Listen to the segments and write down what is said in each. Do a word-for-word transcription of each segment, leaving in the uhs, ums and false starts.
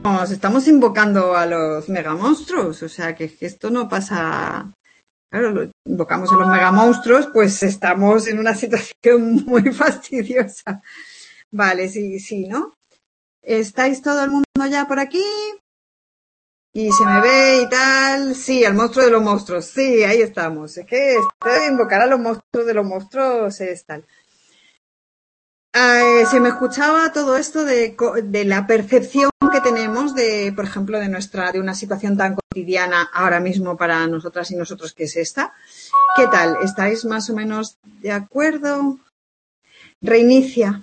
estamos invocando a los megamonstruos, o sea que, que esto no pasa. Claro, lo, invocamos a los megamonstruos, pues estamos en una situación muy fastidiosa. Vale, sí, sí, ¿no? ¿Estáis todo el mundo ya por aquí? Y se me ve y tal. Sí, al monstruo de los monstruos. Sí, ahí estamos. Es que esto de invocar a los monstruos de los monstruos es tal. Eh, se me escuchaba todo esto de, de la percepción que tenemos de, por ejemplo, de nuestra, de una situación tan cotidiana ahora mismo para nosotras y nosotros que es esta. ¿Qué tal? ¿Estáis más o menos de acuerdo? Reinicia.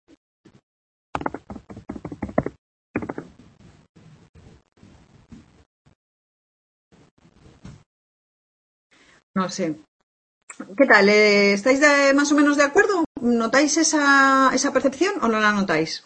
No sé. ¿Qué tal? ¿Estáis de, más o menos de acuerdo? ¿Notáis esa, esa percepción o no la notáis?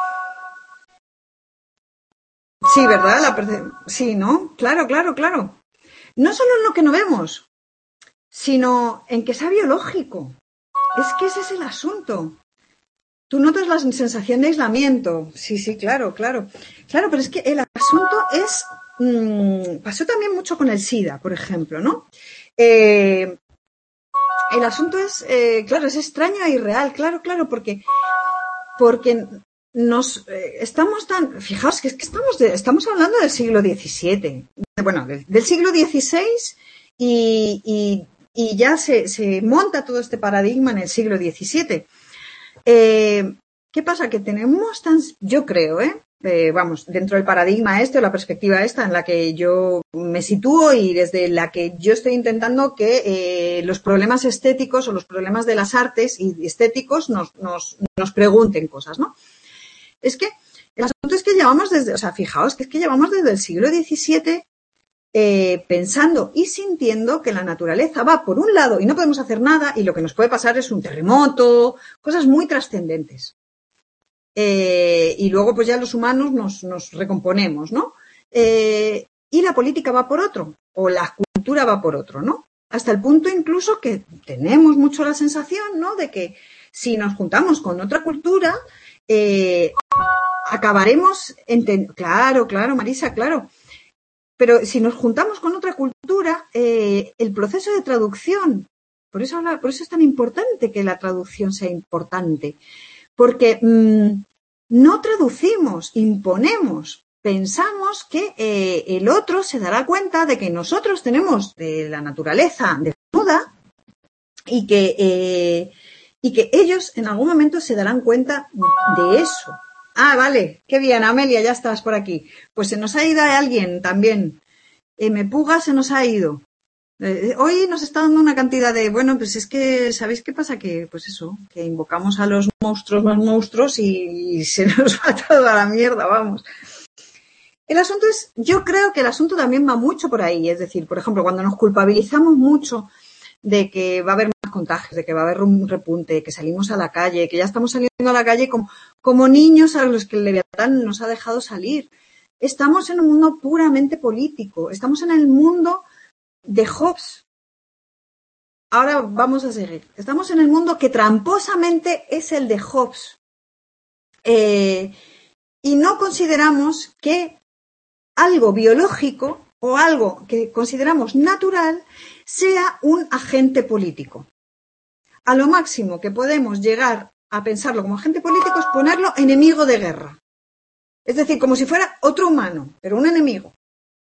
Sí, ¿verdad? La perce- sí, ¿no? Claro, claro, claro. No solo en lo que no vemos, sino en que sea biológico. Es que ese es el asunto. Tú notas la sensación de aislamiento. Sí, sí, claro, claro. Claro, pero es que el asunto es... Mmm, pasó también mucho con el SIDA, por ejemplo, ¿no? Eh, el asunto es, eh, claro, es extraño e irreal, claro, claro, porque, porque nos eh, estamos tan... Fijaos que es que estamos, de, estamos hablando del siglo diecisiete. Bueno, del, del siglo dieciséis y, y, y ya se, se monta todo este paradigma en el siglo diecisiete. Eh, ¿Qué pasa? Que tenemos tan, yo creo, ¿eh? Eh, vamos, dentro del paradigma este o la perspectiva esta en la que yo me sitúo y desde la que yo estoy intentando que eh, los problemas estéticos o los problemas de las artes y estéticos nos, nos, nos pregunten cosas, ¿no? Es que el asunto es que llevamos desde, o sea, fijaos que es que llevamos desde el siglo diecisiete eh, pensando y sintiendo que la naturaleza va por un lado y no podemos hacer nada y lo que nos puede pasar es un terremoto, cosas muy trascendentes. Eh, y luego pues ya los humanos nos, nos recomponemos, ¿no? Eh, y la política va por otro, o la cultura va por otro, ¿no? Hasta el punto incluso que tenemos mucho la sensación, ¿no? De que si nos juntamos con otra cultura, eh, acabaremos, enten- claro, claro, Marisa, claro, pero si nos juntamos con otra cultura, eh, el proceso de traducción, por eso, habla, por eso es tan importante que la traducción sea importante, porque mmm, no traducimos, imponemos, pensamos que eh, el otro se dará cuenta de que nosotros tenemos de la naturaleza desnuda y que, eh, y que ellos en algún momento se darán cuenta de eso. Ah, vale, qué bien, Amelia, ya estás por aquí. Pues se nos ha ido alguien también. M. Puga se nos ha ido. Eh, hoy nos está dando una cantidad de... Bueno, pues es que, ¿sabéis qué pasa? Que, pues eso, que invocamos a los monstruos más monstruos y, y se nos va todo a la mierda, vamos. El asunto es, yo creo que el asunto también va mucho por ahí. Es decir, por ejemplo, cuando nos culpabilizamos mucho de que va a haber más contagios, de que va a haber un repunte, que salimos a la calle, que ya estamos saliendo a la calle como, como niños a los que el Leviatán nos ha dejado salir. Estamos en un mundo puramente político. Estamos en el mundo de Hobbes. Ahora vamos a seguir. Estamos en el mundo que tramposamente es el de Hobbes. Eh, y no consideramos que algo biológico o algo que consideramos natural sea un agente político. A lo máximo que podemos llegar a pensarlo como agente político es ponerlo enemigo de guerra. Es decir, como si fuera otro humano, pero un enemigo.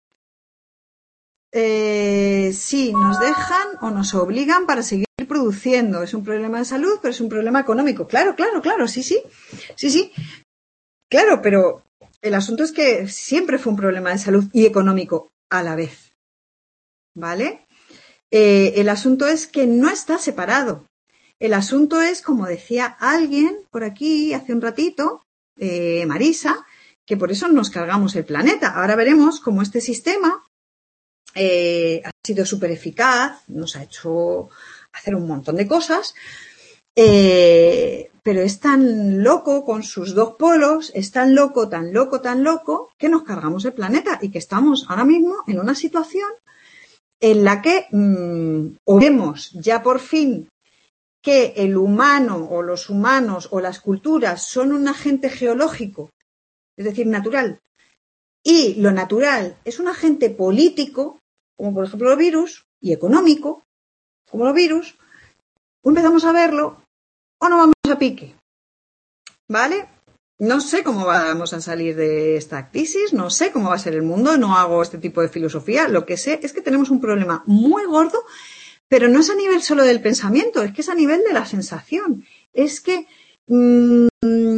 Eh, sí, nos dejan o nos obligan para seguir produciendo. Es un problema de salud, pero es un problema económico. Claro, claro, claro, sí, sí. Sí, sí. Claro, pero el asunto es que siempre fue un problema de salud y económico a la vez. ¿Vale? Eh, el asunto es que no está separado. El asunto es, como decía alguien por aquí hace un ratito, eh, Marisa, que por eso nos cargamos el planeta. Ahora veremos cómo este sistema eh, ha sido súper eficaz, nos ha hecho hacer un montón de cosas, eh, pero es tan loco con sus dos polos, es tan loco, tan loco, tan loco, que nos cargamos el planeta y que estamos ahora mismo en una situación en la que mmm, o vemos ya por fin que el humano o los humanos o las culturas son un agente geológico, es decir, natural, y lo natural es un agente político, como por ejemplo los virus, y económico, como los virus, o empezamos a verlo o no vamos a pique. ¿Vale? No sé cómo vamos a salir de esta crisis, no sé cómo va a ser el mundo, no hago este tipo de filosofía. Lo que sé es que tenemos un problema muy gordo, pero no es a nivel solo del pensamiento, es que es a nivel de la sensación. Es que mmm,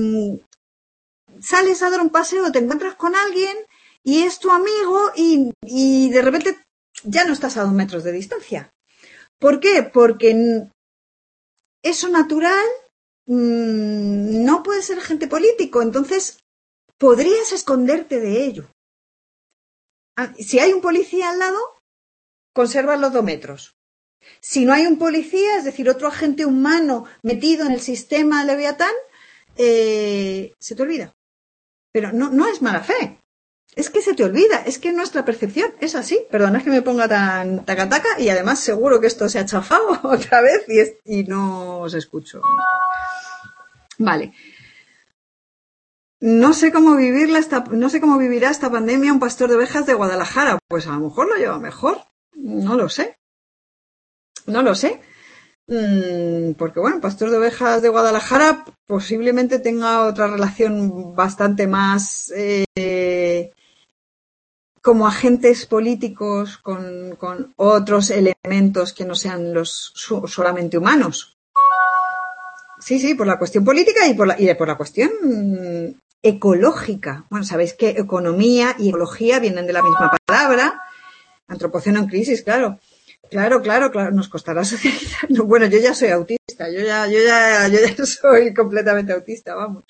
sales a dar un paseo, te encuentras con alguien y es tu amigo y, y de repente ya no estás a dos metros de distancia. ¿Por qué? Porque eso natural mmm, no puede ser agente político, entonces podrías esconderte de ello. Si hay un policía al lado, conservas los dos metros. Si no hay un policía, es decir, otro agente humano metido en el sistema Leviatán, eh, se te olvida. Pero no, no es mala fe. Es que se te olvida, es que nuestra percepción es así. Perdona, es que me ponga tan taca-taca y además seguro que esto se ha chafado otra vez y, es, y no os escucho. Vale. No sé cómo vivirla esta, no sé cómo vivirá esta pandemia un pastor de ovejas de Guadalajara. Pues a lo mejor lo lleva mejor. No lo sé. No lo sé. Mm, porque bueno, pastor de ovejas de Guadalajara posiblemente tenga otra relación bastante más eh, como agentes políticos con, con otros elementos que no sean los solamente humanos. Sí, sí, por la cuestión política y por la, y por la cuestión mmm, ecológica. Bueno, sabéis que economía y ecología vienen de la misma palabra. Antropoceno en crisis, claro. Claro, claro, claro. Nos costará socializar. No, bueno, yo ya soy autista. Yo ya, yo ya, yo ya soy completamente autista, vamos.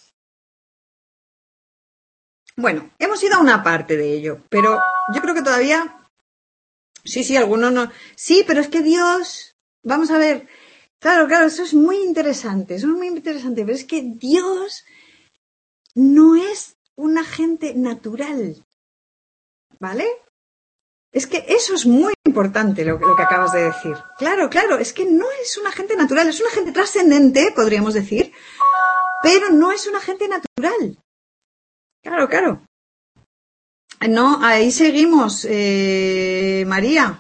Bueno, hemos ido a una parte de ello, pero yo creo que todavía... Sí, sí, algunos no... Sí, pero es que Dios... Vamos a ver... Claro, claro, eso es muy interesante, eso es muy interesante, pero es que Dios no es un agente natural, ¿vale? Es que eso es muy importante lo, lo que acabas de decir. Claro, claro, es que no es un agente natural, es un agente trascendente, podríamos decir, pero no es un agente natural. Claro, claro. No, ahí seguimos, eh, María.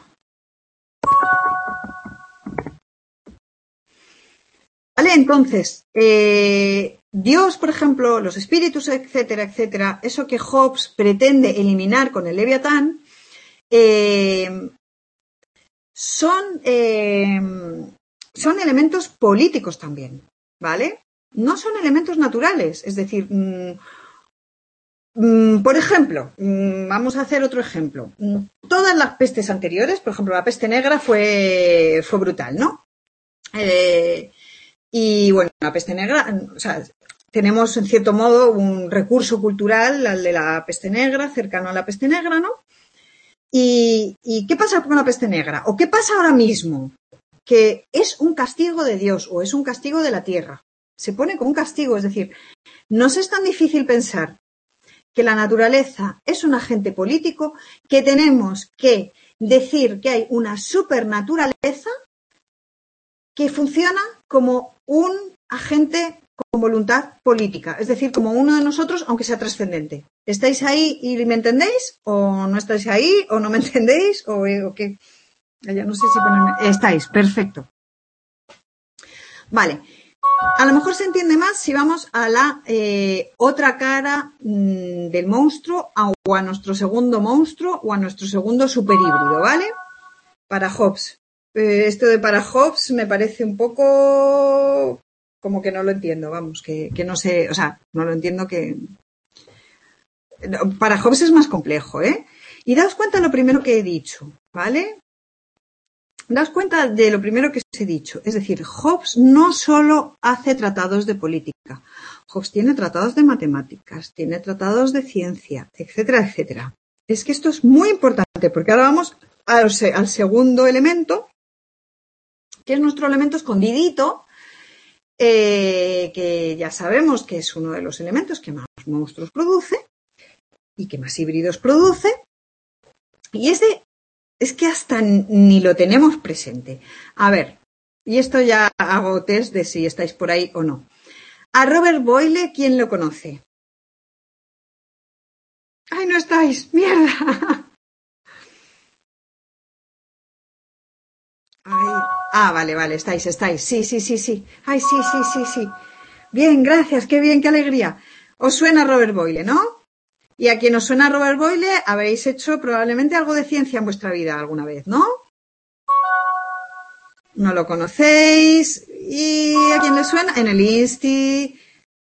Vale, entonces, eh, Dios, por ejemplo, los espíritus, etcétera, etcétera, eso que Hobbes pretende eliminar con el Leviatán, eh, son, eh, son elementos políticos también, ¿vale? No son elementos naturales, es decir, mmm, mmm, por ejemplo, mmm, vamos a hacer otro ejemplo. Todas las pestes anteriores, por ejemplo, la peste negra fue, fue brutal, ¿no? Eh, Y bueno, la peste negra, o sea, tenemos en cierto modo un recurso cultural, el de la peste negra, cercano a la peste negra, ¿no? ¿Y, y qué pasa con la peste negra? ¿O qué pasa ahora mismo? Que es un castigo de Dios o es un castigo de la tierra. Se pone como un castigo, es decir, no es tan difícil pensar que la naturaleza es un agente político, que tenemos que decir que hay una supernaturaleza que funciona como un agente con voluntad política, es decir, como uno de nosotros, aunque sea trascendente. ¿Estáis ahí y me entendéis? ¿O no estáis ahí? ¿O no me entendéis? ¿O, o qué? Ya no sé si ponerme... Estáis, perfecto. Vale. A lo mejor se entiende más si vamos a la eh, otra cara mmm, del monstruo o a nuestro segundo monstruo o a nuestro segundo superhíbrido, ¿vale? Para Hobbes. Eh, esto de para Hobbes me parece un poco como que no lo entiendo, vamos, que, que no sé, o sea, no lo entiendo que... Para Hobbes es más complejo, ¿eh? Y daos cuenta de lo primero que he dicho, ¿vale? Daos cuenta de lo primero que os he dicho. Es decir, Hobbes no solo hace tratados de política. Hobbes tiene tratados de matemáticas, tiene tratados de ciencia, etcétera, etcétera. Es que esto es muy importante porque ahora vamos al, al segundo elemento, que es nuestro elemento escondidito, eh, que ya sabemos que es uno de los elementos que más monstruos produce y que más híbridos produce. Y ese es que hasta ni lo tenemos presente. A ver, y esto ya hago test de si estáis por ahí o no. A Robert Boyle, ¿quién lo conoce? ¡Ay, no estáis! ¡Mierda! Ay. Ah, vale, vale, estáis, estáis. Sí, sí, sí, sí. Ay, sí, sí, sí, sí. Bien, gracias, qué bien, qué alegría. Os suena Robert Boyle, ¿no? Y a quien os suena Robert Boyle, habréis hecho probablemente algo de ciencia en vuestra vida alguna vez, ¿no? No lo conocéis. ¿Y a quién le suena? En el Insti.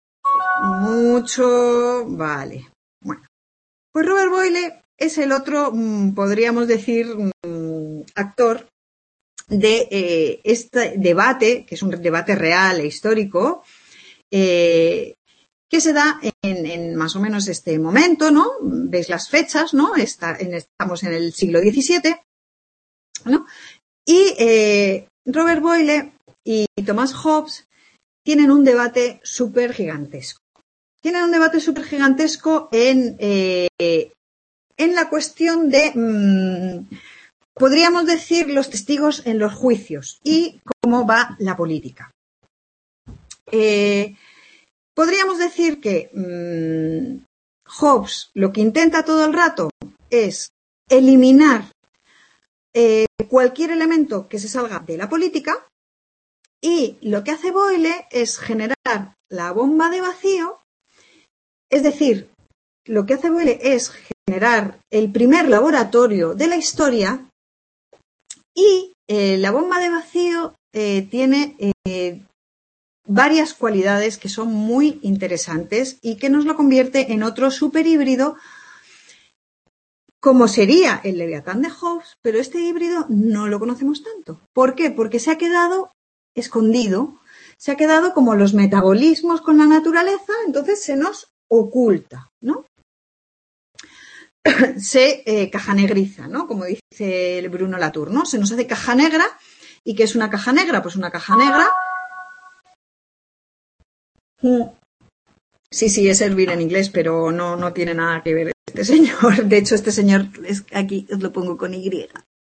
Mucho. Vale. Bueno. Pues Robert Boyle es el otro, podríamos decir, actor de eh, este debate, que es un debate real e histórico, eh, que se da en, en más o menos este momento, ¿no? Veis las fechas, ¿no? Está, en, estamos en el siglo diecisiete, ¿no? Y eh, Robert Boyle y Thomas Hobbes tienen un debate súper gigantesco. Tienen un debate súper gigantesco en, eh, en la cuestión de, mmm, podríamos decir, los testigos en los juicios y cómo va la política. Eh, podríamos decir que mmm, Hobbes lo que intenta todo el rato es eliminar eh, cualquier elemento que se salga de la política, y lo que hace Boyle es generar la bomba de vacío, es decir, lo que hace Boyle es generar el primer laboratorio de la historia, y eh, la bomba de vacío eh, tiene eh, varias cualidades que son muy interesantes y que nos lo convierte en otro superhíbrido, como sería el Leviatán de Hobbes, pero este híbrido no lo conocemos tanto. ¿Por qué? Porque se ha quedado escondido, se ha quedado como los metabolismos con la naturaleza, entonces se nos oculta, ¿no? Se eh, cajanegriza, ¿no? Como dice Bruno Latour, ¿no? Se nos hace caja negra. ¿Y qué es una caja negra? Pues una caja negra. Sí, sí, es hervir en inglés, pero no, no tiene nada que ver este señor. De hecho, este señor, es, aquí os lo pongo con Y.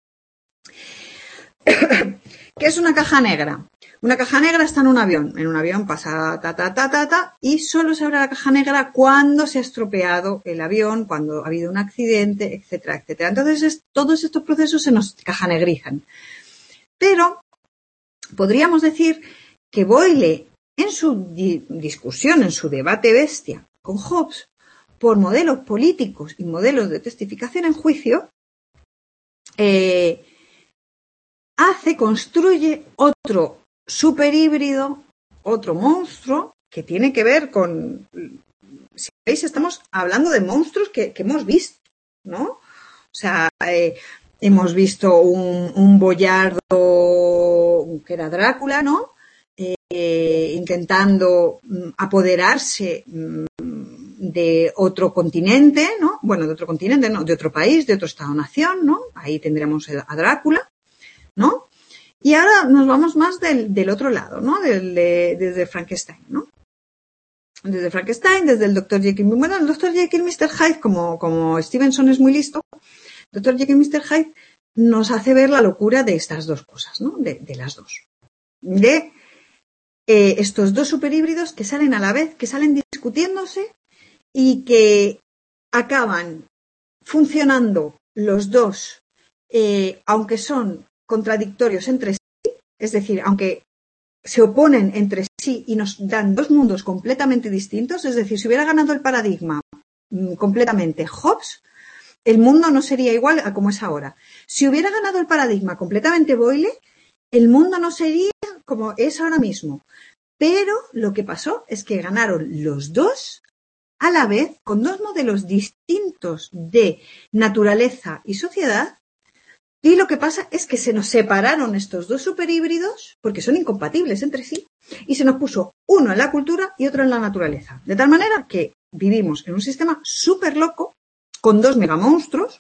¿Qué es una caja negra? Una caja negra está en un avión. En un avión pasa ta, ta, ta, ta, ta, y solo se abre la caja negra cuando se ha estropeado el avión, cuando ha habido un accidente, etcétera, etcétera. Entonces, es, todos estos procesos se nos cajanegrizan. Pero podríamos decir que Boyle, en su di- discusión, en su debate bestia con Hobbes, por modelos políticos y modelos de testificación en juicio, eh, hace, construye otro superhíbrido, otro monstruo, que tiene que ver con, si veis, estamos hablando de monstruos que, que hemos visto, ¿no? O sea, eh, hemos visto un, un boyardo que era Drácula, ¿no? Eh, intentando apoderarse de otro continente, ¿no? Bueno, de otro continente, no, de otro país, de otro estado-nación, ¿no? Ahí tendríamos a Drácula, ¿no? Y ahora nos vamos más del, del otro lado, ¿no? Del, de, desde Frankenstein, ¿no? Desde Frankenstein, desde el doctor Jekyll. Bueno, el doctor Jekyll y mister Hyde, como, como Stevenson es muy listo, el doctor Jekyll y mister Hyde nos hace ver la locura de estas dos cosas, ¿no? De, de las dos. De eh, estos dos superhíbridos que salen a la vez, que salen discutiéndose y que acaban funcionando los dos, eh, aunque son contradictorios entre sí, es decir, aunque se oponen entre sí y nos dan dos mundos completamente distintos, es decir, si hubiera ganado el paradigma mmm, completamente Hobbes, el mundo no sería igual a como es ahora. Si hubiera ganado el paradigma completamente Boyle, el mundo no sería como es ahora mismo. Pero lo que pasó es que ganaron los dos a la vez, con dos modelos distintos de naturaleza y sociedad, y lo que pasa es que se nos separaron estos dos superhíbridos, porque son incompatibles entre sí, y se nos puso uno en la cultura y otro en la naturaleza. De tal manera que vivimos en un sistema súper loco, con dos megamonstruos.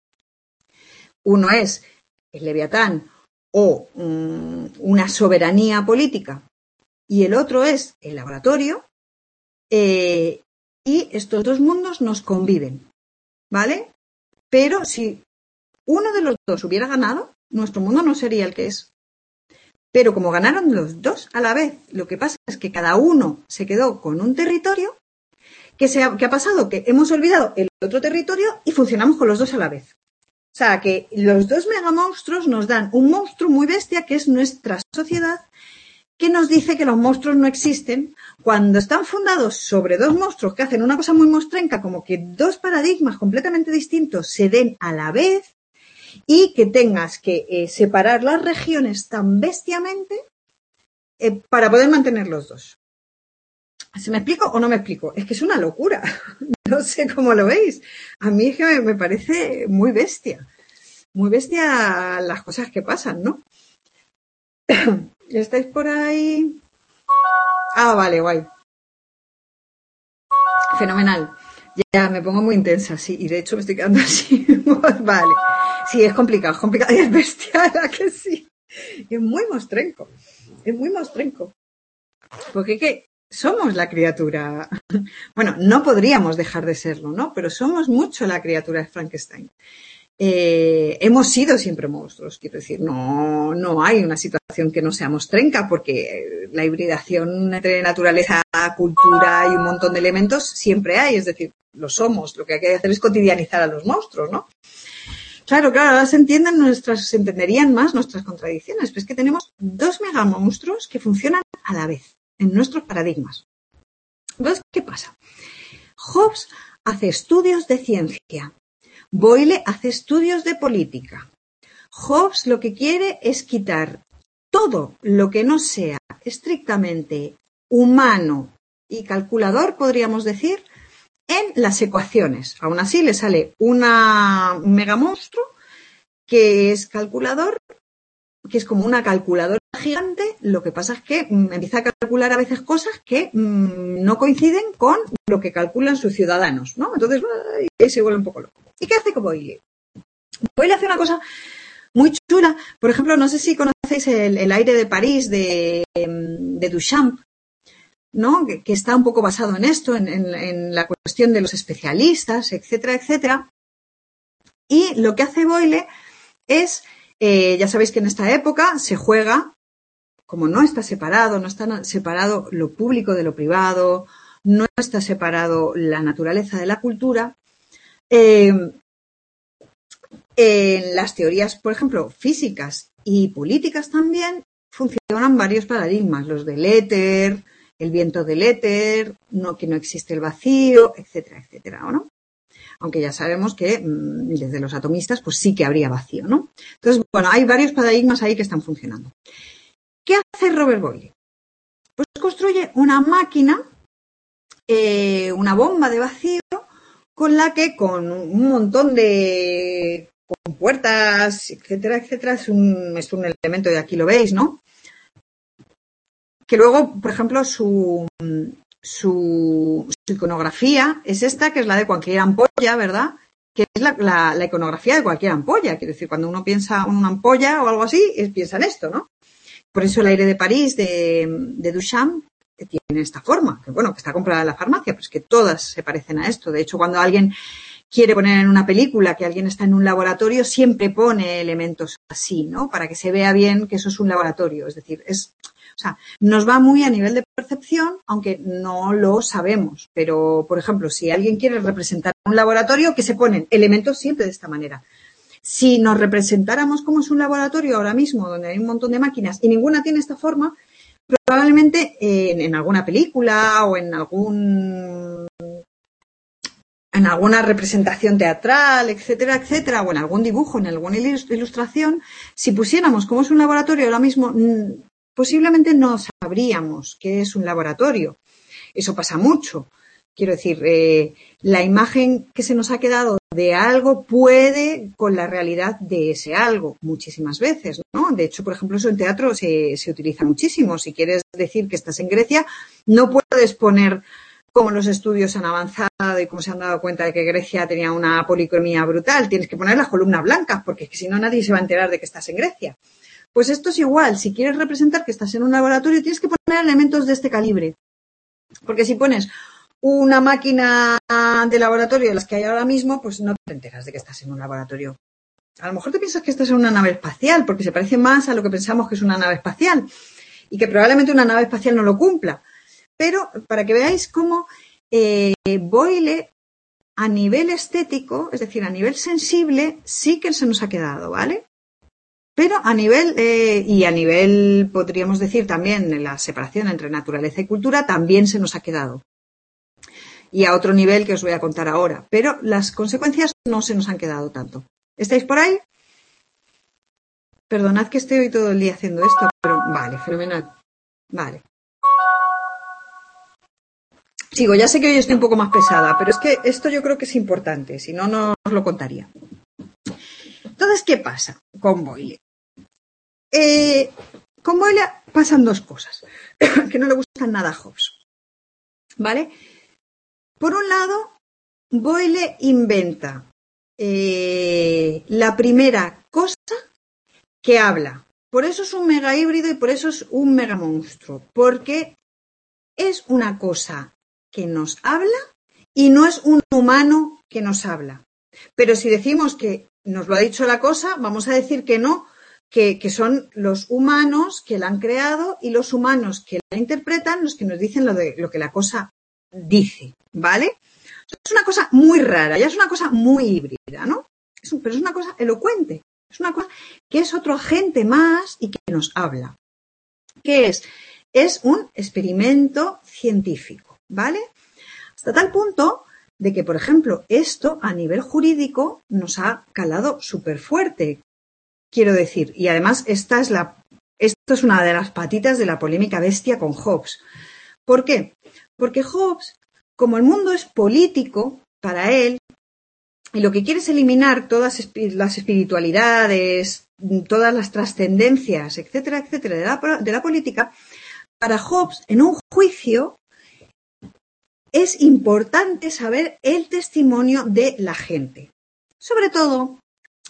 Uno es el Leviatán o um, una soberanía política, y el otro es el laboratorio, eh, y estos dos mundos nos conviven, ¿vale? Pero si uno de los dos hubiera ganado, nuestro mundo no sería el que es. Pero como ganaron los dos a la vez, lo que pasa es que cada uno se quedó con un territorio, ¿Qué, se ha, ¿Qué ha pasado? Que hemos olvidado el otro territorio y funcionamos con los dos a la vez. O sea, que los dos megamonstruos nos dan un monstruo muy bestia, que es nuestra sociedad, que nos dice que los monstruos no existen cuando están fundados sobre dos monstruos que hacen una cosa muy mostrenca, como que dos paradigmas completamente distintos se den a la vez y que tengas que eh, separar las regiones tan bestiamente eh, para poder mantener los dos. ¿Se me explico o no me explico? Es que es una locura. No sé cómo lo veis. A mí es que me, me parece muy bestia. Muy bestia las cosas que pasan, ¿no? ¿Estáis por ahí? Ah, vale, guay. Fenomenal. Ya me pongo muy intensa, sí, y de hecho me estoy quedando así. Vale. Sí, es complicado, es complicado. Y es bestial, ¿a que sí? Es muy mostrenco. Es muy mostrenco. Porque es que somos la criatura. Bueno, no podríamos dejar de serlo, ¿no? Pero somos mucho la criatura de Frankenstein. Eh, hemos sido siempre monstruos, quiero decir, no, no hay una situación que no sea mostrenca, porque la hibridación entre naturaleza, cultura y un montón de elementos siempre hay, es decir, lo somos, lo que hay que hacer es cotidianizar a los monstruos, ¿no? Claro, claro, ahora se entienden nuestras, se entenderían más nuestras contradicciones, pero es que tenemos dos megamonstruos que funcionan a la vez, en nuestros paradigmas. Entonces, ¿qué pasa? Hobbes hace estudios de ciencia. Boyle hace estudios de política. Hobbes lo que quiere es quitar todo lo que no sea estrictamente humano y calculador, podríamos decir, en las ecuaciones. Aún así le sale una, un megamonstruo que es calculador, que es como una calculadora gigante. Lo que pasa es que mmm, empieza a calcular a veces cosas que mmm, no coinciden con lo que calculan sus ciudadanos, ¿no? Entonces ahí se vuelve un poco loco. ¿Y qué hace Boyle? Boyle hace una cosa muy chula. Por ejemplo, no sé si conocéis el, el aire de París de, de Duchamp, ¿no? Que, que está un poco basado en esto, en, en, en la cuestión de los especialistas, etcétera, etcétera. Y lo que hace Boyle es, eh, ya sabéis que en esta época se juega, como no está separado, no está separado lo público de lo privado, no está separado la naturaleza de la cultura. Eh, en las teorías, por ejemplo, físicas y políticas también funcionan varios paradigmas, los del éter, el viento del éter, no, que no existe el vacío, etcétera, etcétera, ¿no? Aunque ya sabemos que desde los atomistas pues sí que habría vacío, ¿no? Entonces, bueno, hay varios paradigmas ahí que están funcionando. ¿Qué hace Robert Boyle? Pues construye una máquina, eh, una bomba de vacío, con la que con un montón de puertas, etcétera, etcétera, es un, es un elemento, de aquí lo veis, ¿no? Que luego, por ejemplo, su, su, su iconografía es esta, que es la de cualquier ampolla, ¿verdad? Que es la, la, la iconografía de cualquier ampolla. Quiero decir, cuando uno piensa en una ampolla o algo así, es, piensa en esto, ¿no? Por eso el aire de París de, de Duchamp que tiene esta forma, que bueno, que está comprada en la farmacia, pero es que todas se parecen a esto. De hecho, cuando alguien quiere poner en una película que alguien está en un laboratorio, siempre pone elementos así, ¿no? Para que se vea bien que eso es un laboratorio. Es decir, es, o sea, nos va muy a nivel de percepción, aunque no lo sabemos. Pero, por ejemplo, si alguien quiere representar un laboratorio, que se ponen elementos siempre de esta manera. Si nos representáramos como es un laboratorio ahora mismo, donde hay un montón de máquinas y ninguna tiene esta forma, probablemente en, en alguna película o en algún en alguna representación teatral, etcétera, etcétera, o en algún dibujo, en alguna ilustración, si pusiéramos como es un laboratorio ahora mismo, posiblemente no sabríamos qué es un laboratorio. Eso pasa mucho. Quiero decir, eh, la imagen que se nos ha quedado de algo puede con la realidad de ese algo muchísimas veces, ¿no? De hecho, por ejemplo, eso en teatro se, se utiliza muchísimo. Si quieres decir que estás en Grecia, no puedes poner como los estudios han avanzado y como se han dado cuenta de que Grecia tenía una policromía brutal. Tienes que poner las columnas blancas porque es que si no nadie se va a enterar de que estás en Grecia. Pues esto es igual. Si quieres representar que estás en un laboratorio, tienes que poner elementos de este calibre. Porque si pones una máquina de laboratorio de las que hay ahora mismo, pues no te enteras de que estás en un laboratorio. A lo mejor te piensas que estás en una nave espacial, porque se parece más a lo que pensamos que es una nave espacial y que probablemente una nave espacial no lo cumpla. Pero para que veáis cómo eh, Boyle a nivel estético, es decir, a nivel sensible, sí que se nos ha quedado, ¿vale? Pero a nivel, eh, y a nivel, podríamos decir también, la separación entre naturaleza y cultura, también se nos ha quedado. Y a otro nivel que os voy a contar ahora. Pero las consecuencias no se nos han quedado tanto. ¿Estáis por ahí? Perdonad que estoy hoy todo el día haciendo esto, pero vale, fenomenal. Vale. Sigo, ya sé que hoy estoy un poco más pesada, pero es que esto yo creo que es importante, si no, no os lo contaría. Entonces, ¿qué pasa con Boyle? Eh, con Boyle pasan dos cosas que no le gustan nada a Hobbes. ¿Vale? Por un lado, Boyle inventa eh, la primera cosa que habla. Por eso es un mega híbrido y por eso es un mega monstruo. Porque es una cosa que nos habla y no es un humano que nos habla. Pero si decimos que nos lo ha dicho la cosa, vamos a decir que no, que, que son los humanos que la han creado y los humanos que la interpretan los que nos dicen lo, de, lo que la cosa dice, ¿vale? Es una cosa muy rara, ya es una cosa muy híbrida, ¿no? Es un, pero es una cosa elocuente, es una cosa que es otro agente más y que nos habla. ¿Qué es? Es un experimento científico, ¿vale? Hasta tal punto de que, por ejemplo, esto a nivel jurídico nos ha calado súper fuerte, quiero decir, y además esta es la, esto es una de las patitas de la polémica bestia con Hobbes. ¿Por qué? Porque Hobbes, como el mundo es político para él, y lo que quiere es eliminar todas las espiritualidades, todas las trascendencias, etcétera, etcétera, de la, de la política, para Hobbes, en un juicio, es importante saber el testimonio de la gente. Sobre todo,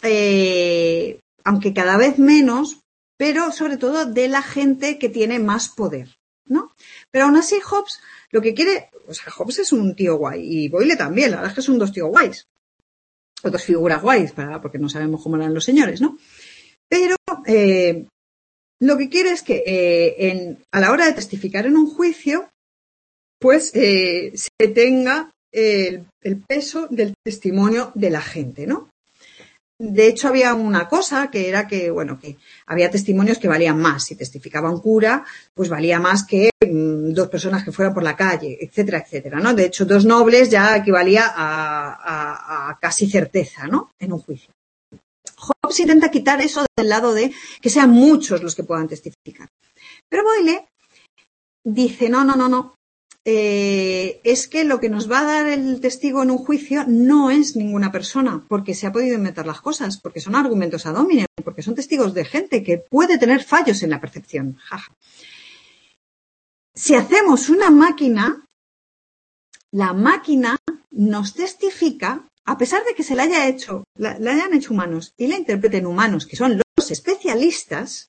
eh, aunque cada vez menos, pero sobre todo de la gente que tiene más poder, ¿no? Pero aún así Hobbes lo que quiere, o sea, Hobbes es un tío guay y Boyle también, la verdad es que son dos tíos guays, o dos figuras guays, para, porque no sabemos cómo eran los señores, ¿no? Pero eh, lo que quiere es que eh, en, a la hora de testificar en un juicio, pues eh, se tenga el, el peso del testimonio de la gente, ¿no? De hecho, había una cosa que era que, bueno, que había testimonios que valían más. Si testificaba un cura, pues valía más que mmm, dos personas que fueran por la calle, etcétera, etcétera, ¿no? De hecho, dos nobles ya equivalía a, a, a casi certeza, ¿no? En un juicio. Hobbes intenta quitar eso del lado de que sean muchos los que puedan testificar. Pero Boyle dice, no, no, no, no. Eh, es que lo que nos va a dar el testigo en un juicio no es ninguna persona, porque se ha podido inventar las cosas, porque son argumentos ad hominem, porque son testigos de gente que puede tener fallos en la percepción. Jaja. Si hacemos una máquina, la máquina nos testifica, a pesar de que se la haya hecho, la, la hayan hecho humanos y la interpreten humanos, que son los especialistas,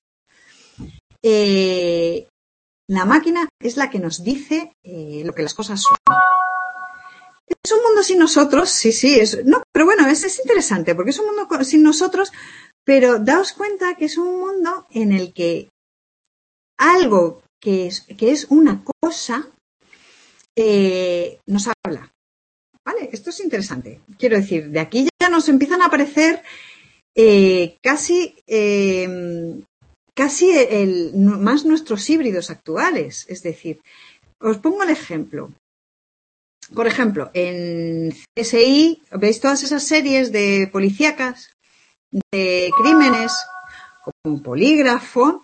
eh, la máquina es la que nos dice eh, lo que las cosas son. Es un mundo sin nosotros, sí, sí, es, no, pero bueno, es, es interesante porque es un mundo sin nosotros, pero daos cuenta que es un mundo en el que algo que es, que es una cosa eh, nos habla. ¿Vale? Esto es interesante. Quiero decir, de aquí ya nos empiezan a aparecer eh, casi... Eh, casi el, más nuestros híbridos actuales. Es decir, os pongo el ejemplo. Por ejemplo, en C S I, ¿veis todas esas series de policíacas, de crímenes, como un polígrafo?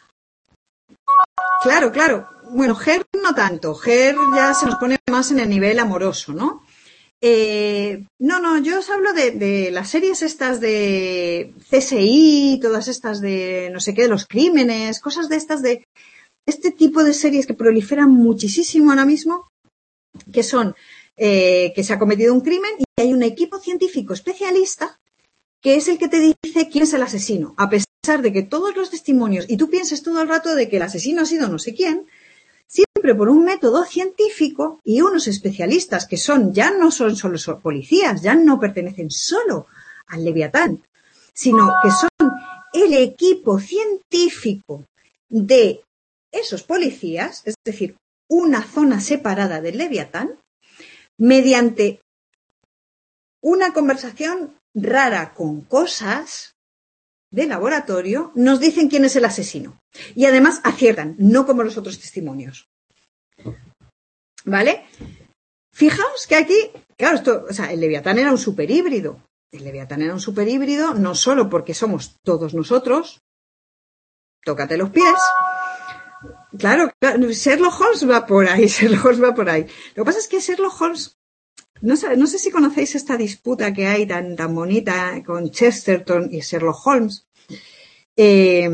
Claro, claro. Bueno, Her no tanto. Her ya se nos pone más en el nivel amoroso, ¿no? Eh, no, no, yo os hablo de, de las series estas de C S I, todas estas de no sé qué, de los crímenes, cosas de estas de este tipo de series que proliferan muchísimo ahora mismo, que son eh, que se ha cometido un crimen y hay un equipo científico especialista que es el que te dice quién es el asesino, a pesar de que todos los testimonios, y tú pienses todo el rato de que el asesino ha sido no sé quién, siempre por un método científico y unos especialistas que son, ya no son solo policías, ya no pertenecen solo al Leviatán, sino que son el equipo científico de esos policías, es decir, una zona separada del Leviatán, mediante una conversación rara con cosas de laboratorio, nos dicen quién es el asesino. Y además aciertan, no como los otros testimonios. ¿Vale? Fijaos que aquí, claro, esto, o sea, el Leviatán era un superhíbrido. El Leviatán era un superhíbrido no solo porque somos todos nosotros, tócate los pies. Claro, claro, Sherlock Holmes va por ahí, Sherlock Holmes va por ahí. Lo que pasa es que Sherlock Holmes, no sé, no sé si conocéis esta disputa que hay tan, tan bonita con Chesterton y Sherlock Holmes, eh,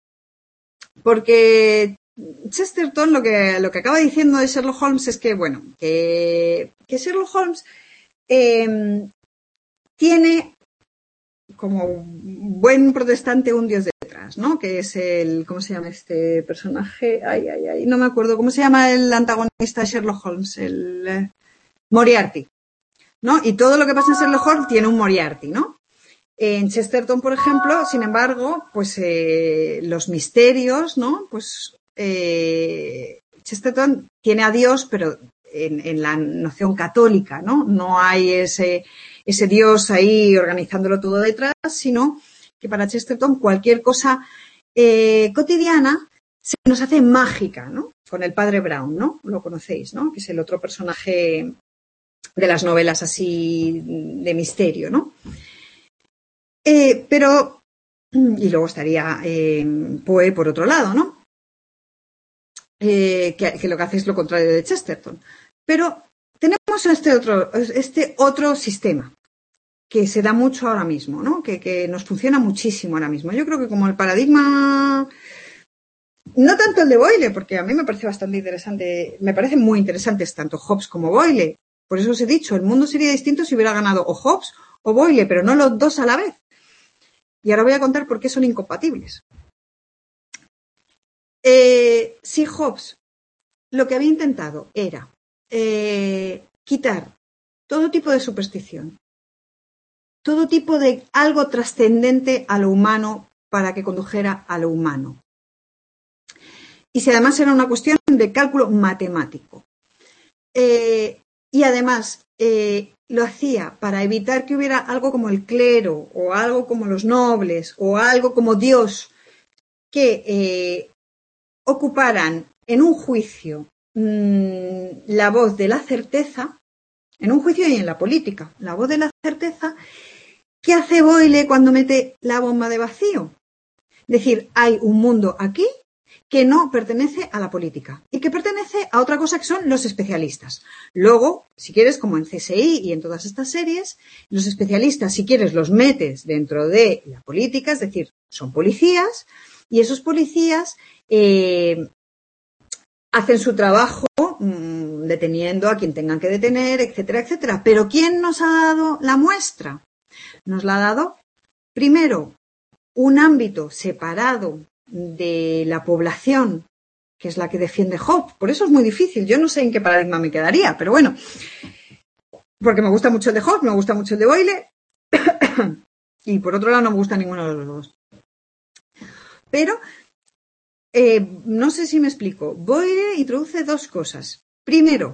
porque Chesterton lo que, lo que acaba diciendo de Sherlock Holmes es que, bueno, que, que Sherlock Holmes eh, tiene como buen protestante un dios detrás, ¿no? Que es el, ¿cómo se llama este personaje? Ay, ay, ay, no me acuerdo. ¿Cómo se llama el antagonista de Sherlock Holmes? El eh, Moriarty, ¿no? Y todo lo que pasa en Sherlock Holmes tiene un Moriarty, ¿no? En Chesterton, por ejemplo, sin embargo, pues eh, los misterios, ¿no? Pues eh, Chesterton tiene a Dios, pero en, en la noción católica, ¿no? No hay ese, ese Dios ahí organizándolo todo detrás, sino que para Chesterton cualquier cosa eh, cotidiana se nos hace mágica, ¿no? Con el padre Brown, ¿no? Lo conocéis, ¿no? Que es el otro personaje de las novelas así de misterio, ¿no? Eh, pero, y luego estaría eh, Poe por otro lado, ¿no? Eh, que, que lo que hace es lo contrario de Chesterton. Pero tenemos este otro, este otro sistema que se da mucho ahora mismo, ¿no? Que, que nos funciona muchísimo ahora mismo. Yo creo que como el paradigma, no tanto el de Boyle, porque a mí me parece bastante interesante, me parecen muy interesantes tanto Hobbes como Boyle. Por eso os he dicho, el mundo sería distinto si hubiera ganado o Hobbes o Boyle, pero no los dos a la vez. Y ahora voy a contar por qué son incompatibles. Eh, si Hobbes lo que había intentado era eh, quitar todo tipo de superstición, todo tipo de algo trascendente a lo humano para que condujera a lo humano. Y si además era una cuestión de cálculo matemático. Eh, y además eh, lo hacía para evitar que hubiera algo como el clero o algo como los nobles o algo como Dios que eh, ocuparan en un juicio mmm, la voz de la certeza, en un juicio y en la política, la voz de la certeza. ¿Qué hace Boyle cuando mete la bomba de vacío? Es decir, hay un mundo aquí que no pertenece a la política y que pertenece a otra cosa que son los especialistas. Luego, si quieres, como en C S I y en todas estas series, los especialistas, si quieres, los metes dentro de la política, es decir, son policías y esos policías eh, hacen su trabajo mmm, deteniendo a quien tengan que detener, etcétera, etcétera. Pero ¿quién nos ha dado la muestra? Nos la ha dado, primero, un ámbito separado de la población, que es la que defiende Hobbes. Por eso es muy difícil. Yo no sé en qué paradigma me quedaría, pero bueno, porque me gusta mucho el de Hobbes, me gusta mucho el de Boyle, y por otro lado no me gusta ninguno de los dos. Pero, eh, no sé si me explico. Boyle introduce dos cosas. Primero,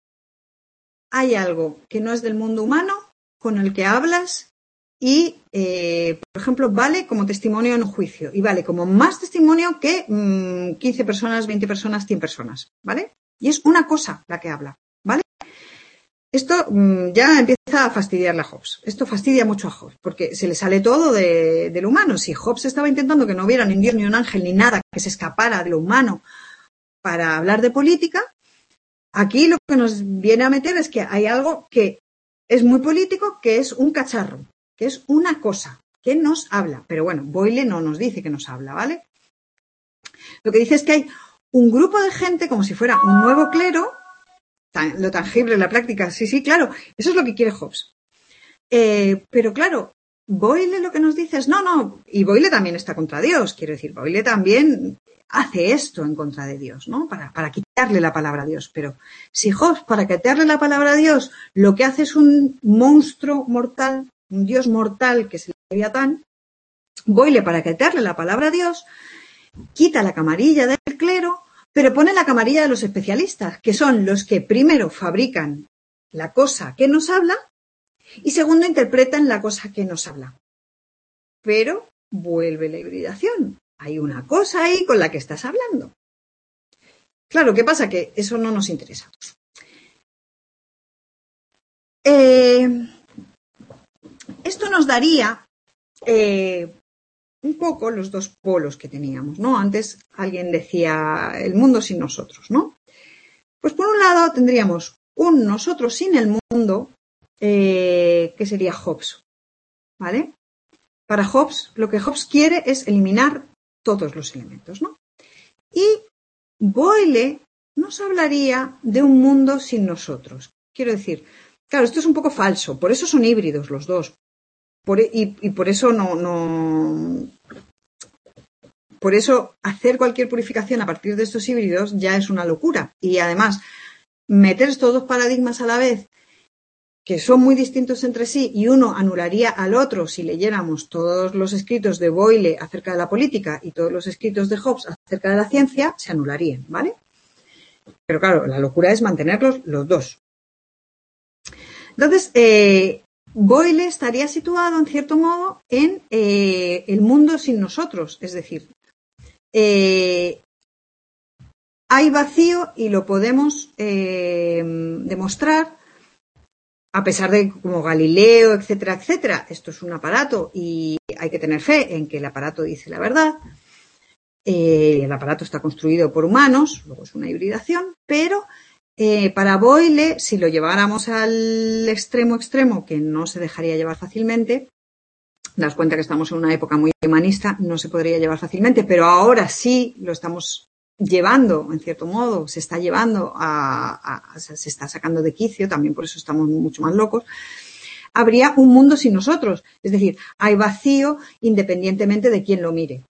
hay algo que no es del mundo humano, con el que hablas y, eh, por ejemplo, vale como testimonio en un juicio y vale como más testimonio que mmm, quince personas, veinte personas, cien personas, ¿vale? Y es una cosa la que habla, ¿vale? Esto mmm, ya empieza a fastidiarle a Hobbes. Esto fastidia mucho a Hobbes porque se le sale todo de, de lo humano. Si Hobbes estaba intentando que no hubiera ni un dios, ni un ángel, ni nada que se escapara de lo humano para hablar de política, aquí lo que nos viene a meter es que hay algo que es muy político, que es un cacharro, que es una cosa que nos habla. Pero bueno, Boyle no nos dice que nos habla, ¿vale? Lo que dice es que hay un grupo de gente como si fuera un nuevo clero, tan, lo tangible en la práctica, sí, sí, claro, eso es lo que quiere Hobbes. Eh, pero claro, Boyle lo que nos dice es, no, no, y Boyle también está contra Dios, quiero decir, Boyle también hace esto en contra de Dios, ¿no? Para, para quitarle la palabra a Dios. Pero si Hobbes, para quitarle la palabra a Dios, lo que hace es un monstruo mortal, un dios mortal que es el Leviatán, Boyle, para quitarle la palabra a Dios, quita la camarilla del clero, pero pone la camarilla de los especialistas, que son los que primero fabrican la cosa que nos habla y segundo, interpretan la cosa que nos habla. Pero vuelve la hibridación. Hay una cosa ahí con la que estás hablando. Claro, ¿qué pasa? Que eso no nos interesa. Eh, esto nos daría eh, un poco los dos polos que teníamos, ¿no? Antes alguien decía el mundo sin nosotros, ¿no? Pues por un lado tendríamos un nosotros sin el mundo, eh, que sería Hobbes, ¿vale? Para Hobbes, lo que Hobbes quiere es eliminar todos los elementos, ¿no? Y Boyle nos hablaría de un mundo sin nosotros. Quiero decir, claro, esto es un poco falso, por eso son híbridos los dos. Por, y, y por eso no, no... Por eso hacer cualquier purificación a partir de estos híbridos ya es una locura. Y además, meter estos dos paradigmas a la vez, que son muy distintos entre sí, y uno anularía al otro si leyéramos todos los escritos de Boyle acerca de la política y todos los escritos de Hobbes acerca de la ciencia, se anularían, ¿vale? Pero claro, la locura es mantenerlos los dos. Entonces, eh, Boyle estaría situado, en cierto modo, en eh, el mundo sin nosotros, es decir, eh, hay vacío y lo podemos eh, demostrar, a pesar de como Galileo, etcétera, etcétera. Esto es un aparato y hay que tener fe en que el aparato dice la verdad. Eh, el aparato está construido por humanos, luego es una hibridación, pero eh, para Boyle, si lo lleváramos al extremo extremo, que no se dejaría llevar fácilmente, daos cuenta que estamos en una época muy humanista, no se podría llevar fácilmente, pero ahora sí lo estamos llevando, en cierto modo, se está llevando a, a, a se está sacando de quicio, también por eso estamos mucho más locos. Habría un mundo sin nosotros, es decir, hay vacío independientemente de quién lo mire.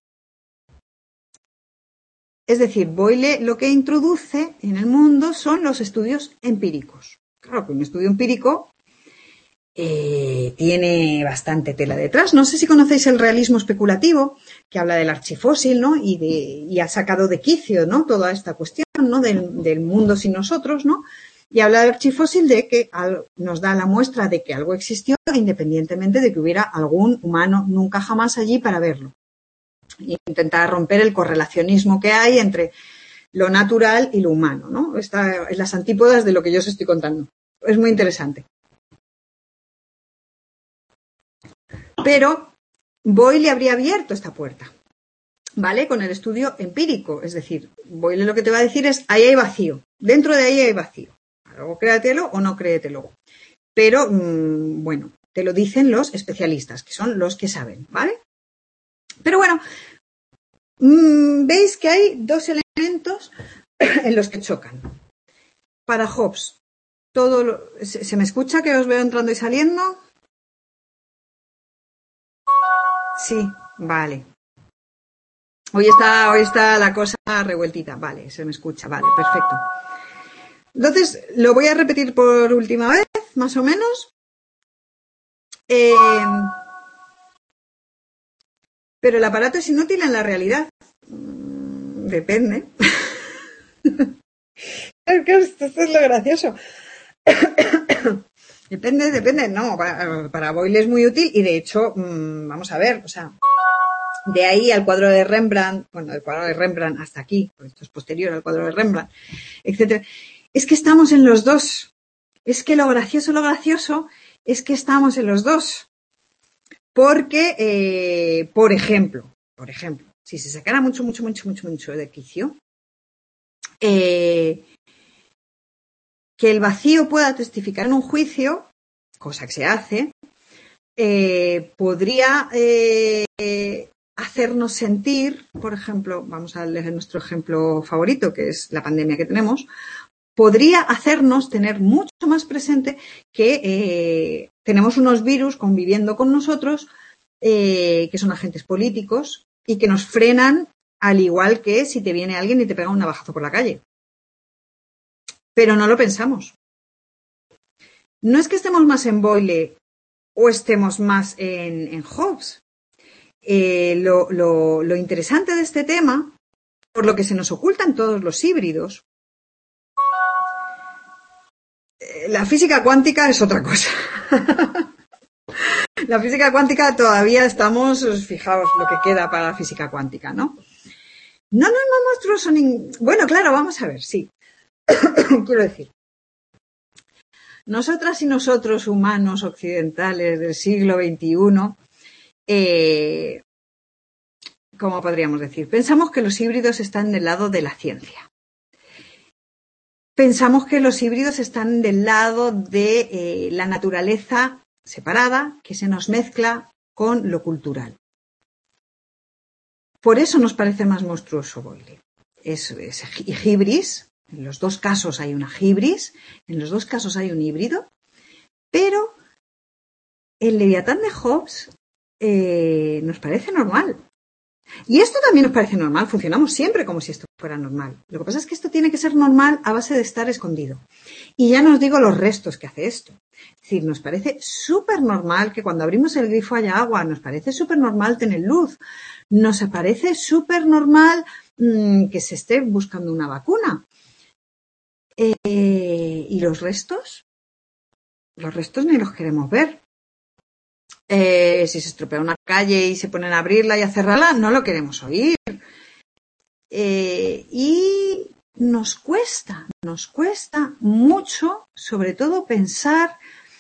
Es decir, Boyle lo que introduce en el mundo son los estudios empíricos. Claro que un estudio empírico eh, tiene bastante tela detrás. No sé si conocéis el realismo especulativo, que habla del archifósil, ¿no? Y, de, y ha sacado de quicio, ¿no? Toda esta cuestión, ¿no? Del, del mundo sin nosotros, ¿no? Y habla del archifósil de que al, nos da la muestra de que algo existió independientemente de que hubiera algún humano nunca jamás allí para verlo. Y intentar romper el correlacionismo que hay entre lo natural y lo humano, ¿no? Está en las antípodas de lo que yo os estoy contando. Es muy interesante. Pero Boyle habría abierto esta puerta, ¿vale? Con el estudio empírico. Es decir, Boyle lo que te va a decir es, ahí hay vacío. Dentro de ahí hay vacío. Luego créatelo o no créetelo. Pero, mmm, bueno, te lo dicen los especialistas, que son los que saben, ¿vale? Pero bueno, mmm, veis que hay dos elementos en los que chocan. Para Hobbes, todo lo, ¿se, ¿se me escucha que os veo entrando y saliendo? Sí, vale. Hoy está, hoy está la cosa revueltita. Vale, se me escucha. Vale, perfecto. Entonces, lo voy a repetir por última vez, más o menos. Eh, pero el aparato es inútil en la realidad. Depende. Es que esto es lo gracioso. Depende, depende. No, para, para Boyle es muy útil y de hecho, mmm, vamos a ver, o sea, de ahí al cuadro de Rembrandt, bueno, del cuadro de Rembrandt hasta aquí, pues esto es posterior al cuadro de Rembrandt, etcétera. Es que estamos en los dos. Es que lo gracioso, lo gracioso es que estamos en los dos. Porque, eh, por ejemplo, por ejemplo, si se sacara mucho, mucho, mucho, mucho, mucho de quicio, eh, que el vacío pueda testificar en un juicio, cosa que se hace, eh, podría eh, hacernos sentir, por ejemplo, vamos a leer nuestro ejemplo favorito, que es la pandemia que tenemos, podría hacernos tener mucho más presente que eh, tenemos unos virus conviviendo con nosotros, eh, que son agentes políticos y que nos frenan al igual que si te viene alguien y te pega un navajazo por la calle. Pero no lo pensamos. No es que estemos más en Boyle o estemos más en, en Hobbes. Eh, lo, lo, lo interesante de este tema, por lo que se nos ocultan todos los híbridos, la física cuántica es otra cosa. La física cuántica todavía estamos, fijaos lo que queda para la física cuántica, ¿no? No, no, no, monstruos son... In... Bueno, claro, vamos a ver, sí. Quiero decir, nosotras y nosotros, humanos occidentales del siglo veintiuno, eh, ¿cómo podríamos decir? Pensamos que los híbridos están del lado de la ciencia. Pensamos que los híbridos están del lado de eh, la naturaleza separada, que se nos mezcla con lo cultural. Por eso nos parece más monstruoso Boyle. Es, es hibris, en los dos casos hay una hibris, en los dos casos hay un híbrido, pero el Leviatán de Hobbes eh, nos parece normal. Y esto también nos parece normal, funcionamos siempre como si esto fuera normal. Lo que pasa es que esto tiene que ser normal a base de estar escondido. Y ya no os digo los restos que hace esto. Es decir, nos parece súper normal que cuando abrimos el grifo haya agua, nos parece súper normal tener luz, nos parece súper normal mmm, que se esté buscando una vacuna. Eh, ¿Y los restos? Los restos ni los queremos ver. Eh, si se estropea una calle y se ponen a abrirla y a cerrarla, no lo queremos oír. Eh, y nos cuesta, nos cuesta mucho, sobre todo pensar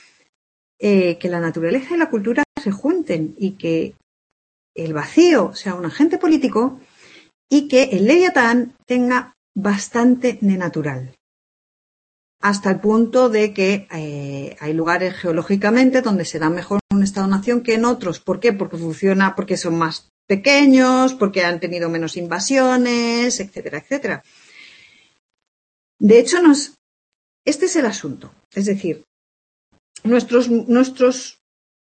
eh, que la naturaleza y la cultura se junten y que el vacío sea un agente político y que el Leviatán tenga bastante de natural. Hasta el punto de que eh, hay lugares geológicamente donde se da mejor un estado-nación que en otros. ¿Por qué? Porque funciona, porque son más pequeños, porque han tenido menos invasiones, etcétera, etcétera. De hecho, nos, este es el asunto. Es decir, nuestros, nuestros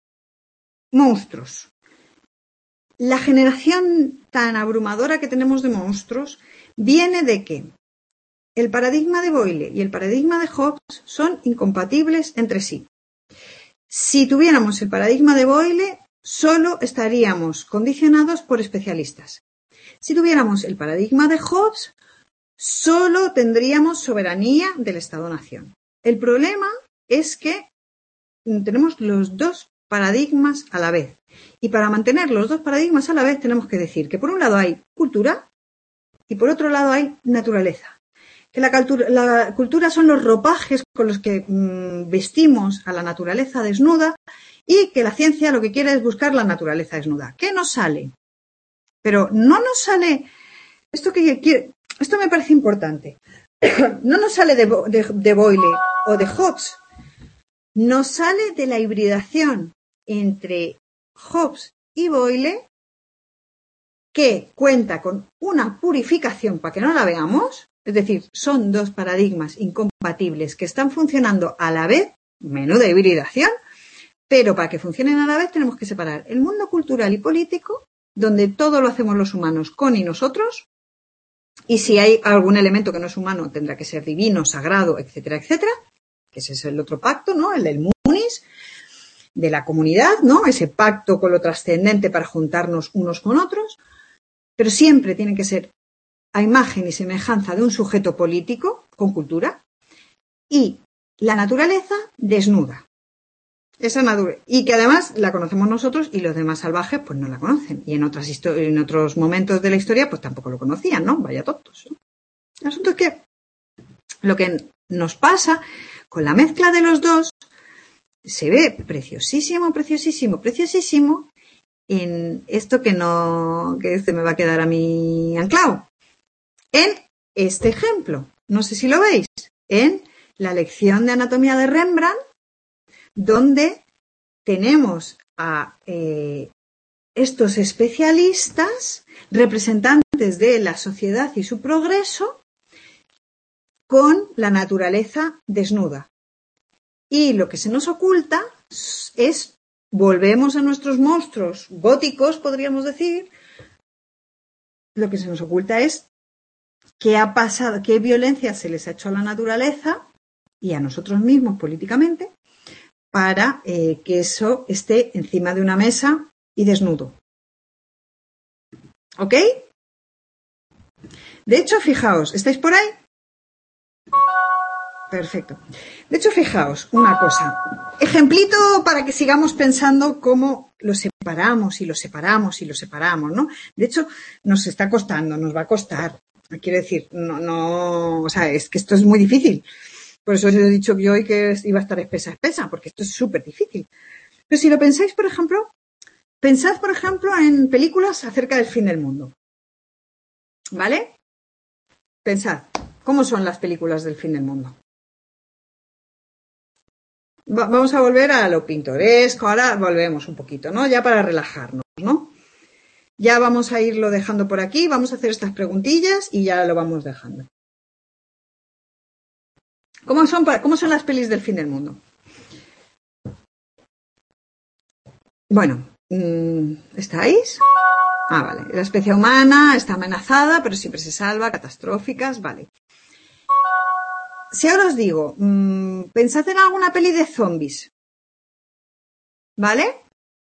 monstruos. La generación tan abrumadora que tenemos de monstruos viene de que el paradigma de Boyle y el paradigma de Hobbes son incompatibles entre sí. Si tuviéramos el paradigma de Boyle, solo estaríamos condicionados por especialistas. Si tuviéramos el paradigma de Hobbes, solo tendríamos soberanía del Estado-nación. El problema es que tenemos los dos paradigmas a la vez. Y para mantener los dos paradigmas a la vez tenemos que decir que por un lado hay cultura y por otro lado hay naturaleza. Que la cultura, la cultura son los ropajes con los que mmm, vestimos a la naturaleza desnuda y que la ciencia lo que quiere es buscar la naturaleza desnuda. ¿Qué nos sale? Pero no nos sale, esto que quiero, esto me parece importante, no nos sale de, de, de Boyle o de Hobbes, nos sale de la hibridación entre Hobbes y Boyle, que cuenta con una purificación para que no la veamos. Es decir, son dos paradigmas incompatibles que están funcionando a la vez, menuda hibridación, pero para que funcionen a la vez tenemos que separar el mundo cultural y político, donde todo lo hacemos los humanos con y nosotros, y si hay algún elemento que no es humano tendrá que ser divino, sagrado, etcétera, etcétera, que ese es el otro pacto, ¿no? El del munis, de la comunidad, ¿no? Ese pacto con lo trascendente para juntarnos unos con otros, pero siempre tiene que ser a imagen y semejanza de un sujeto político con cultura y la naturaleza desnuda. Esa natura, y que además la conocemos nosotros y los demás salvajes pues no la conocen. Y en, otras en otros momentos de la historia pues tampoco lo conocían, ¿no? Vaya tontos, ¿no? El asunto es que lo que nos pasa con la mezcla de los dos se ve preciosísimo, preciosísimo, preciosísimo en esto que no, que este me va a quedar a mí anclado. En este ejemplo, no sé si lo veis, en la lección de anatomía de Rembrandt, donde tenemos a eh, estos especialistas, representantes de la sociedad y su progreso, con la naturaleza desnuda. Y lo que se nos oculta es, volvemos a nuestros monstruos góticos, podríamos decir, lo que se nos oculta es qué ha pasado, qué violencia se les ha hecho a la naturaleza y a nosotros mismos políticamente para eh, que eso esté encima de una mesa y desnudo. ¿Ok? De hecho, fijaos, ¿estáis por ahí? Perfecto. De hecho, fijaos, una cosa. Ejemplito para que sigamos pensando cómo lo separamos y lo separamos y lo separamos, ¿no? De hecho, nos está costando, nos va a costar. Quiero decir, no, no, o sea, es que esto es muy difícil. Por eso os he dicho yo hoy que iba a estar espesa, espesa, porque esto es súper difícil. Pero si lo pensáis, por ejemplo, pensad, por ejemplo, en películas acerca del fin del mundo. ¿Vale? Pensad, ¿cómo son las películas del fin del mundo? Va, vamos a volver a lo pintoresco, ahora volvemos un poquito, ¿no? Ya para relajarnos, ¿no? Ya vamos a irlo dejando por aquí, vamos a hacer estas preguntillas y ya lo vamos dejando. ¿Cómo son, cómo son las pelis del fin del mundo? Bueno, ¿estáis? Ah, vale. La especie humana está amenazada, pero siempre se salva, catastróficas, vale. Si ahora os digo, mmm, pensad en alguna peli de zombies, ¿vale?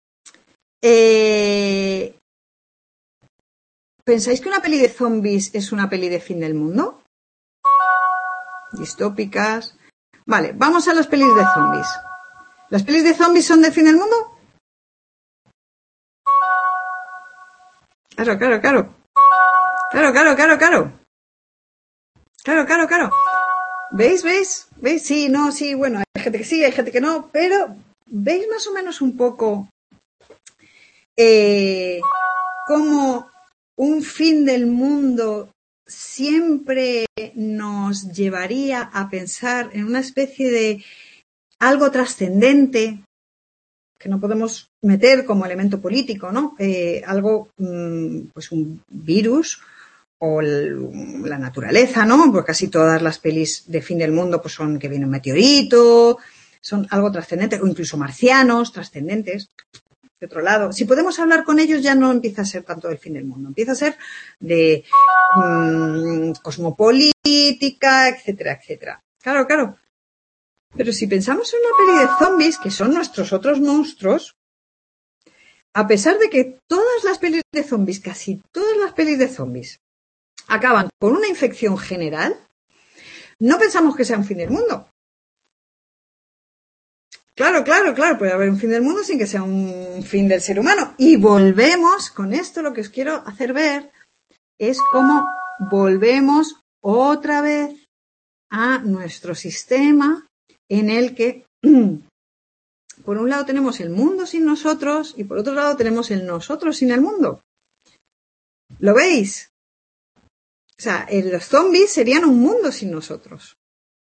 Eh, ¿Pensáis que una peli de zombies es una peli de fin del mundo? Distópicas. Vale, vamos a las pelis de zombies. ¿Las pelis de zombies son de fin del mundo? Claro, claro, claro. Claro, claro, claro, claro. Claro, claro, claro. ¿Veis, veis? ¿Veis? Sí, no, sí, bueno, hay gente que sí, hay gente que no, pero ¿veis más o menos un poco eh, cómo un fin del mundo siempre nos llevaría a pensar en una especie de algo trascendente que no podemos meter como elemento político, ¿no? Eh, algo, pues un virus o el, la naturaleza, ¿no? Porque casi todas las pelis de fin del mundo pues son que viene un meteorito, son algo trascendente, o incluso marcianos trascendentes. De otro lado, si podemos hablar con ellos ya no empieza a ser tanto del fin del mundo, empieza a ser de mmm, cosmopolítica, etcétera, etcétera. Claro, claro. Pero si pensamos en una peli de zombies, que son nuestros otros monstruos, a pesar de que todas las pelis de zombies, casi todas las pelis de zombies, acaban con una infección general, no pensamos que sea un fin del mundo. Claro, claro, claro, puede haber un fin del mundo sin que sea un fin del ser humano. Y volvemos, con esto lo que os quiero hacer ver es cómo volvemos otra vez a nuestro sistema en el que, por un lado tenemos el mundo sin nosotros y por otro lado tenemos el nosotros sin el mundo. ¿Lo veis? O sea, los zombies serían un mundo sin nosotros.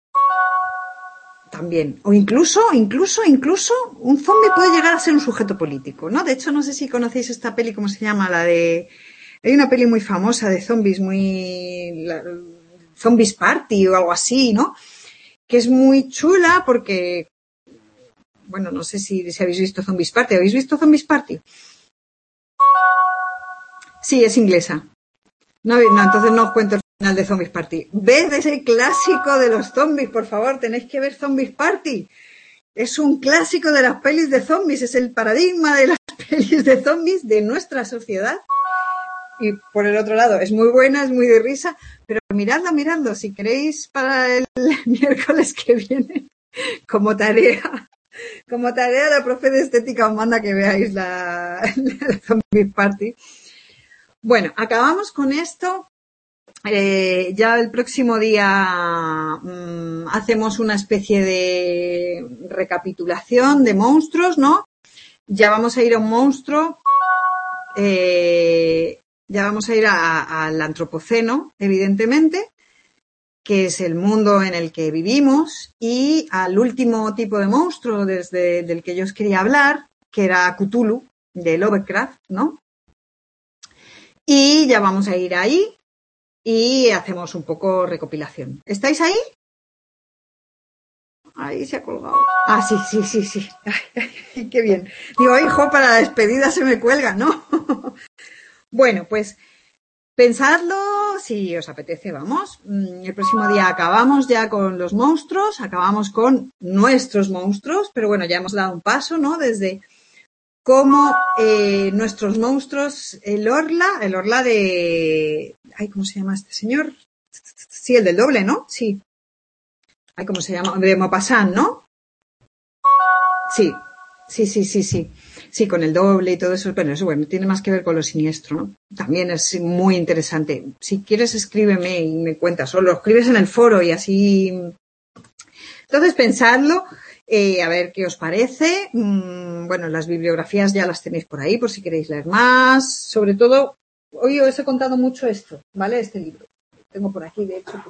También. O incluso, incluso, incluso, un zombie puede llegar a ser un sujeto político, ¿no? De hecho, no sé si conocéis esta peli, ¿cómo se llama? La de... Hay una peli muy famosa de zombies, muy... La... Zombies Party o algo así, ¿no? Que es muy chula porque... Bueno, no sé si, si habéis visto Zombies Party. ¿Habéis visto Zombies Party? Sí, es inglesa. No, no, entonces no os cuento el final de Zombies Party. Ved ese clásico de los zombies, por favor, tenéis que ver Zombies Party. Es un clásico de las pelis de zombies, es el paradigma de las pelis de zombies de nuestra sociedad. Y por el otro lado, es muy buena, es muy de risa, pero miradlo, miradlo, si queréis para el miércoles que viene, como tarea, como tarea la profe de estética os manda que veáis la, la Zombies Party. Bueno, acabamos con esto. Eh, ya el próximo día mmm, hacemos una especie de recapitulación de monstruos, ¿no? Ya vamos a ir a un monstruo, eh, ya vamos a ir al antropoceno, evidentemente, que es el mundo en el que vivimos, y al último tipo de monstruo desde del que yo os quería hablar, que era Cthulhu, de Lovecraft, ¿no? Y ya vamos a ir ahí y hacemos un poco recopilación. ¿Estáis ahí? Ahí se ha colgado. Ah, sí, sí, sí, sí. Ay, ay, qué bien. Digo, hijo, para la despedida se me cuelga, ¿no? Bueno, pues pensadlo si os apetece, vamos. El próximo día acabamos ya con los monstruos, acabamos con nuestros monstruos, pero bueno, ya hemos dado un paso, ¿no? Desde cómo eh, nuestros monstruos, el Orla, el Orla de... Ay, ¿cómo se llama este señor? Sí, el del doble, ¿no? Sí. Ay, ¿cómo se llama? De Maupassant, ¿no? Sí, sí, sí, sí, sí. Sí, con el doble y todo eso, pero eso, bueno, tiene más que ver con lo siniestro, ¿no? También es muy interesante. Si quieres, escríbeme y me cuentas, o lo escribes en el foro y así. Entonces, pensadlo, eh, a ver qué os parece. Mm, bueno, las bibliografías ya las tenéis por ahí, por si queréis leer más. Sobre todo, hoy os he contado mucho esto, ¿vale? Este libro. Lo tengo por aquí, de hecho,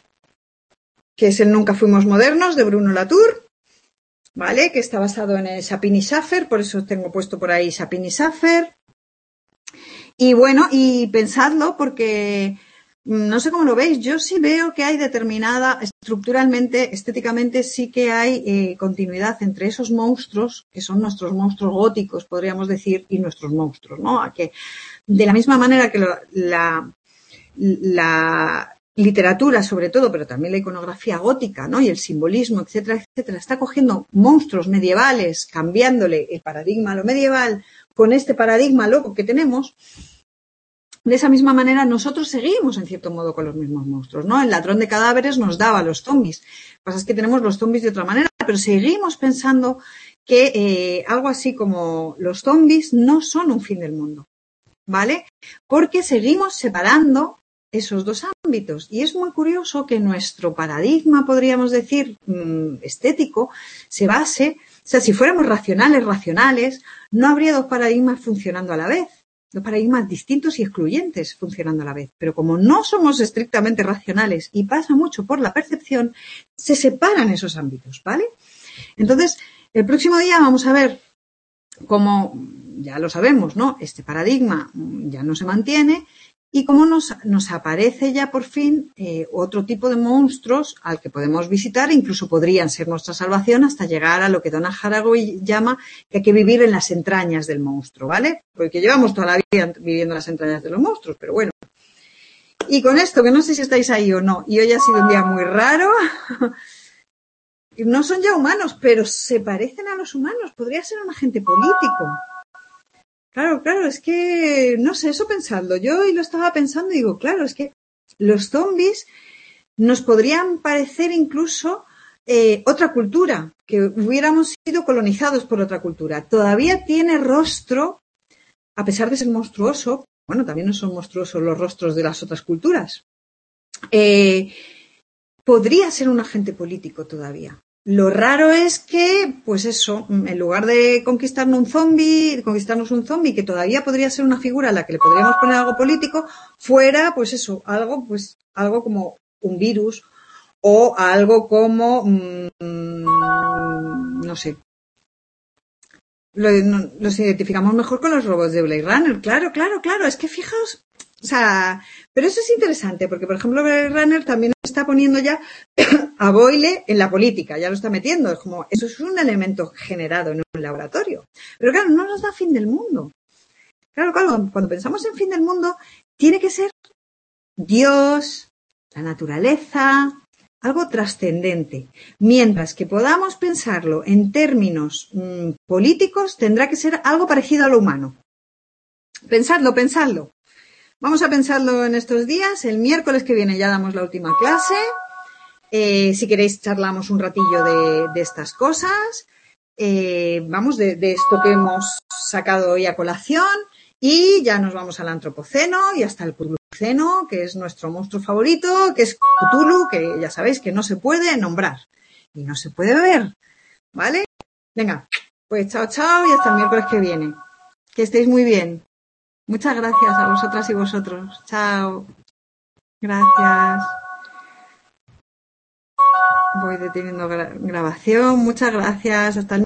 que es el Nunca fuimos modernos, de Bruno Latour. ¿Vale? Que está basado en el Sapir y Schafer, por eso tengo puesto por ahí Sapir y Schafer. Y bueno, y pensadlo porque no sé cómo lo veis, yo sí veo que hay determinada, estructuralmente, estéticamente, sí que hay eh, continuidad entre esos monstruos, que son nuestros monstruos góticos, podríamos decir, y nuestros monstruos, ¿no? A que de la misma manera que lo, la, la literatura sobre todo, pero también la iconografía gótica, ¿no? Y el simbolismo, etcétera, etcétera, está cogiendo monstruos medievales, cambiándole el paradigma a lo medieval con este paradigma loco que tenemos. De esa misma manera nosotros seguimos en cierto modo con los mismos monstruos, ¿no? El ladrón de cadáveres nos daba los zombies. Lo que pasa es que tenemos los zombies de otra manera, pero seguimos pensando que eh, algo así como los zombies no son un fin del mundo, ¿vale? Porque seguimos separando esos dos ámbitos. Y es muy curioso que nuestro paradigma, podríamos decir, estético, se base, o sea, si fuéramos racionales, racionales, no habría dos paradigmas funcionando a la vez, dos paradigmas distintos y excluyentes funcionando a la vez. Pero como no somos estrictamente racionales y pasa mucho por la percepción, se separan esos ámbitos, ¿vale? Entonces, el próximo día vamos a ver cómo, ya lo sabemos, ¿no? Este paradigma ya no se mantiene. Y cómo nos, nos aparece ya por fin eh, otro tipo de monstruos al que podemos visitar, incluso podrían ser nuestra salvación hasta llegar a lo que Donna Haraway llama que hay que vivir en las entrañas del monstruo, ¿vale? Porque llevamos toda la vida viviendo en las entrañas de los monstruos, pero bueno. Y con esto, que no sé si estáis ahí o no, y hoy ha sido un día muy raro, no son ya humanos, pero se parecen a los humanos, podría ser un agente político. Claro, claro, es que, no sé, eso pensando. Yo hoy lo estaba pensando y digo, claro, es que los zombies nos podrían parecer incluso eh, otra cultura, que hubiéramos sido colonizados por otra cultura. Todavía tiene rostro, a pesar de ser monstruoso, bueno, también no son monstruosos los rostros de las otras culturas. Eh, podría ser un agente político todavía. Lo raro es que, pues eso, en lugar de conquistarnos un zombie, conquistarnos un zombie que todavía podría ser una figura a la que le podríamos poner algo político, fuera, pues eso, algo, pues, algo como un virus o algo como, mmm, no sé. Lo, no, los identificamos mejor con los robots de Blade Runner, claro, claro, claro. Es que fijaos, o sea, pero eso es interesante porque, por ejemplo, Blade Runner también está poniendo ya a Boyle en la política, ya lo está metiendo. Es como, eso es un elemento generado en un laboratorio. Pero claro, no nos da fin del mundo. Claro, claro, cuando pensamos en fin del mundo, tiene que ser Dios, la naturaleza, algo trascendente. Mientras que podamos pensarlo en términos mmm, políticos, tendrá que ser algo parecido a lo humano. Pensadlo, pensadlo. Vamos a pensarlo en estos días. El miércoles que viene ya damos la última clase. Eh, si queréis charlamos un ratillo de, de estas cosas. Eh, vamos, de, de esto que hemos sacado hoy a colación. Y ya nos vamos al antropoceno y hasta el Cthulhuceno, que es nuestro monstruo favorito, que es Cthulhu, que ya sabéis que no se puede nombrar y no se puede ver, ¿vale? Venga, pues chao, chao y hasta el miércoles que viene. Que estéis muy bien. Muchas gracias a vosotras y vosotros. Chao. Gracias. Voy deteniendo gra- grabación. Muchas gracias. Hasta el